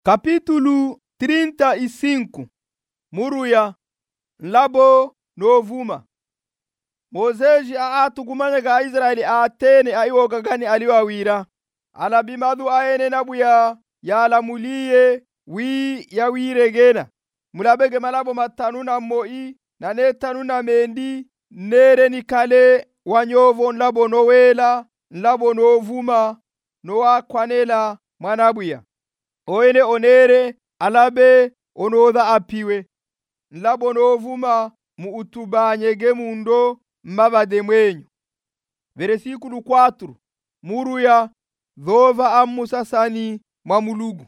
Capítulo 35. Muruya nlabo novuma. Mozeji aatugumanya ga Israeli atene aiwoga gani aliwawira. Alabimadu aene nabuya yalamuliye wi yawiregena. Mulabege malabo matanu na moi na netanu na mendi nere nikale wanyovo nlabo nowela nlabo novuma noakwanela mwanabuya. Oene onere alabe onoda apiwe nlabo novuma mu utubanyege mundo mabade mwenyu. Versículo 4. Muruya dhova amusasani mwamulugu.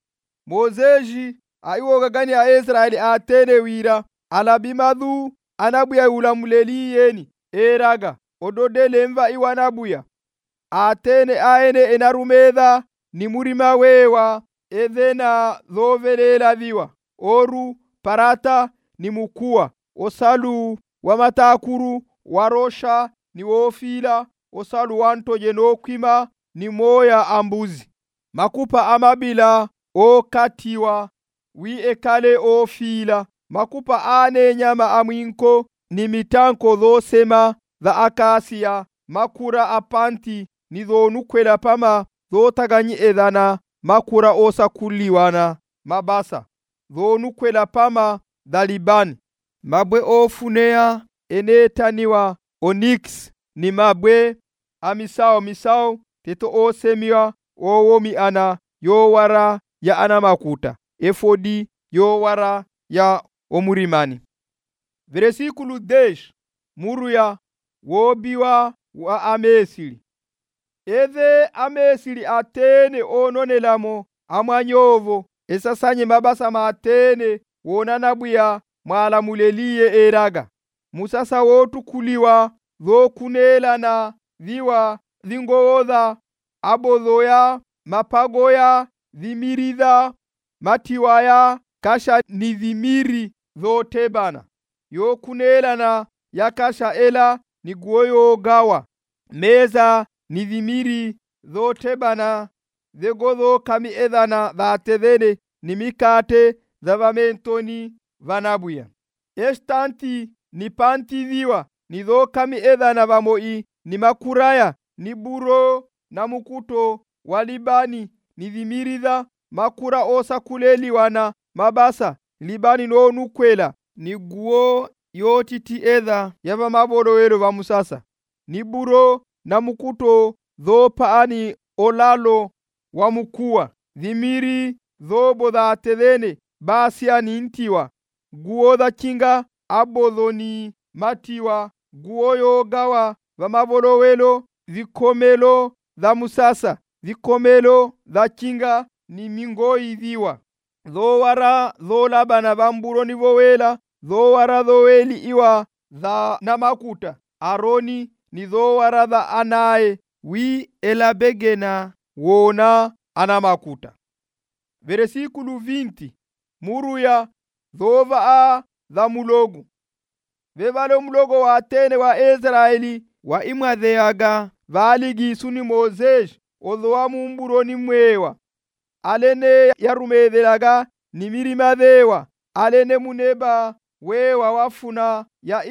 Mozeji aiwoga gani ya Israeli atene wira alabimadu anabuya ulamuleliyeni eraga ododele mva iwanabuya atene aene enarumedha ni murima wewa edhena dhovelela viwa oru parata ni mukua osalu wa matakuru warosha ni wofila osalu wantoje nokwima ni moya ambuzi makupa amabila okatiwa wi ekale ofila makupa ane nyama amwinko ni mitanko dhosema dha akasia makura apanti ni dhonukwela pama dhotaganyi edhana makura osakuliwana mabasa dhonukwela pama dhalibani mabwe ofunea enetaniwa onyx ni mabwe misao teto osemiwa owomi ana yowara ya ana makuta efodi yowara ya omurimani. Versículo 10. Muruya wobiwa wa amesili. Eze amesili atene ononelamo amwanyovo esasanye mabasa matene wonanabuya mwalamuleliye eraga. Musasa wotukuliwa dhokunelana viwa dhingoodha abodhoya mapagoya dhimiridha matiwaya kasha ni dhimiri dhotebana yokunelana yakasha ela ni guoyo gawa meza ni dhimiri dhotebana dhegodho kami edhana dhatevene ni mikate dhavamentoni vanabuya estanti ni panti viwa ni dho kami edhana vamoi ni makuraya ni buro na mukuto walibani ni dhimiridha makura osakuleliwana mabasa libani no nukwela ni guo yotiti edha yava maborowero va musasa ni buro na mukuto dho paani olalo wa mukua dhimiri dho bodha tevene basia ni ntiwa guo dha kinga abodho ni matiwa guo yogawa va maborowelo vikomelo dha musasa vikomelo dha kinga ni mingoi viwa dho wara dho labana vamburo ni vowela dho wara dho weli iwa dha namakuta Aroni ni dho wara dha anae wi elabegena wona anamakuta. Versículo 20. Muruya dhova dha mulogu. Vevale mulogo wa atene wa Israeli wa imwadheaga valigi suni Mozeji odhoa mumburo ni mwewa alene yarumedhelaga ni mirima dhewa alene muneba wewa wafuna ya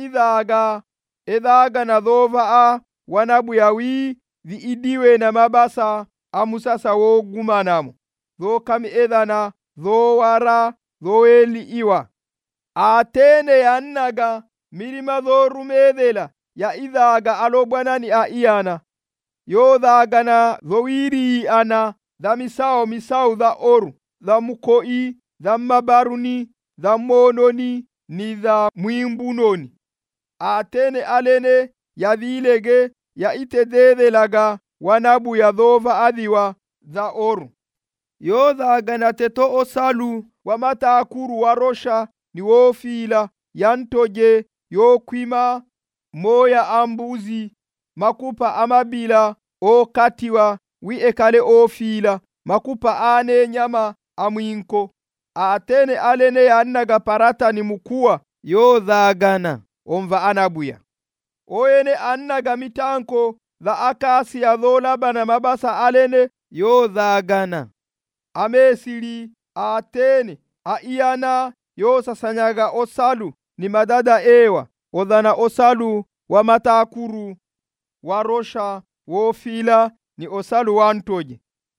edhaga na dhova wanabuya wi dhiidiwe na mabasa amusasa wogumanamo dho kami edhana dho wara dho eli iwa atene yannaga mirima dho rumedhela ya idhaga alobwanani iyana yodhagana dho wiri ana dha misao dha oru dha mukoi dha mabaruni dha mononi ni dha mwimbunoni atene alene ya vilege ya itedhelaga wanabu ya dhova adhiwa dha oru yodhagana teto osalu wa matakuru warosha ni wofila yantoje yokwima moya ambuzi makupa amabila okatiwa wi ekale ofila makupa ane nyama amwinko atene alene yannaga parata ni mukua yodhagana omva anabuya oyene annaga mitanko dha akasia dho labana mabasa alene yodhagana amesili atene iyana yosasanyaga osalu ni madada ewa odhana osalu wa matakuru warosha wofila ni osalu wantoje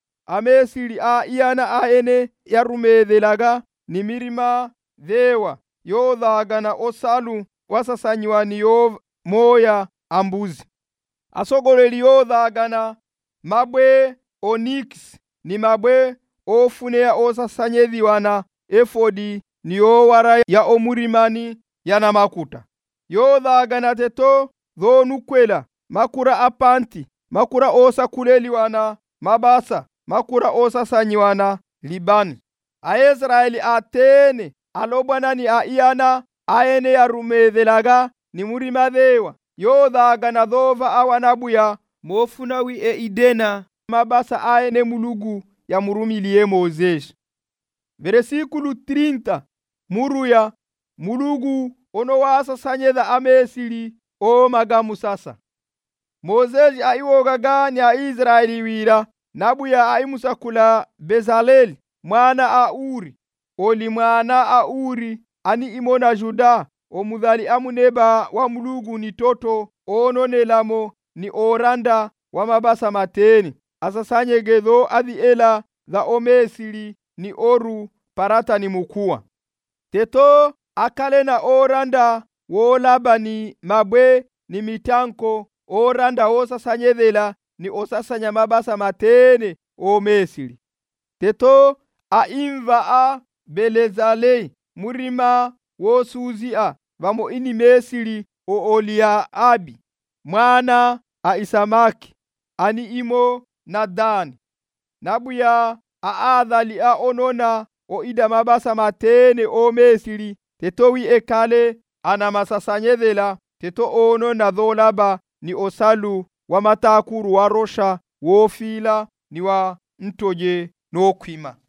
amesili iyana aene yarumedhelaga ni mirima dhewa yodhagana osalu wasasanywa ni yo moya ambuzi asogoleli yodhagana mabwe onyx ni mabwe ofunea osasanyedhiwana efodi ni owara ya omurimani yana makuta yodhagana teto dhonukwela makura apanti makura osakuleliwana mabasa makura osasanywana libani aisraeli atene alobwana ni iyana aene yarumedhelaga ni murima dhewa yodhagana dhova awanabuya mofunawi idena mabasa aene mulugu ya murumilie Moses. Versículo 30 muruya mulugu ono wasasanyedha amesili o magamu sasa Moses aiwogaga nya Israeli wira nabuya aimusakula Bezaleli mwana Auri oli mwana Auri ani imona Juda omudhali amuneba wa mulugu ni toto ononelamo ni oranda wa mabasa mateni asasanyegedho adhiela dha omesili ni oru parata ni mukua teto akale na oranda wolabani mabwe ni mitanko oranda osasanyedhela ni osasanya mabasa matene omesili teto aimva Belezalei murima wosuzia vamo ini mesili olia abi mwana Isamaki ani imo Nadani nabuya aadhali onona ida mabasa matene omesili tetowi ekale ana masasanyedhela teto onona dholaba ni osalu wa matakuru warosha wofila ni wa ntoje nokwima